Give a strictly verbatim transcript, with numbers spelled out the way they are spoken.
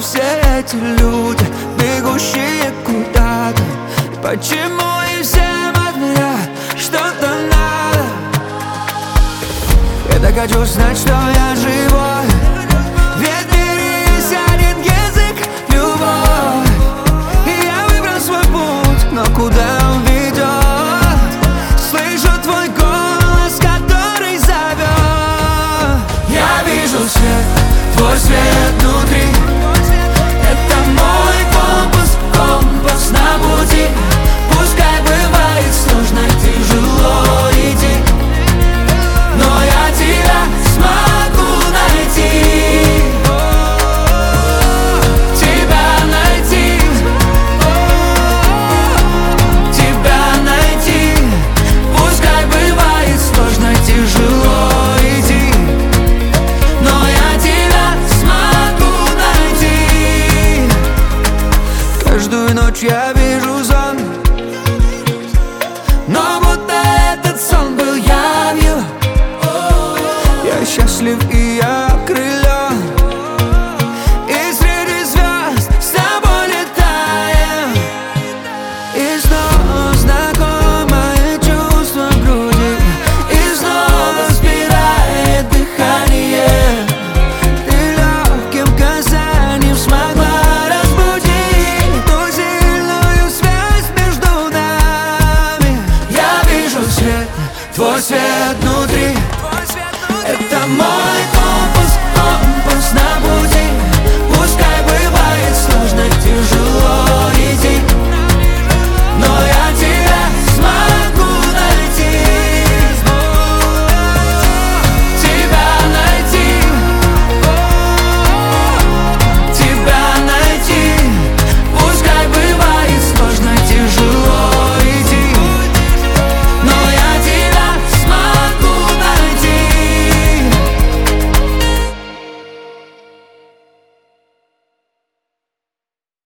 все эти люди, бегущие куда-то? Почему и всем от меня что-то надо? Я так хочу знать, что я живой, ведь в мире есть один язык — любовь. И я выбрал свой путь, но куда он ведет? Слышу твой голос, который зовет. Я вижу свет, твой свет внутри. Это мой компас, компас на пути. Пускай бывает сложно, тяжело идти, но я тебя смогу найти. Тебя найти, тебя найти. Пускай бывает сложно, тяжело идти, но я тебя смогу найти. Каждую ночь я вижу сон, но будто этот сон был явью. Я счастлив и я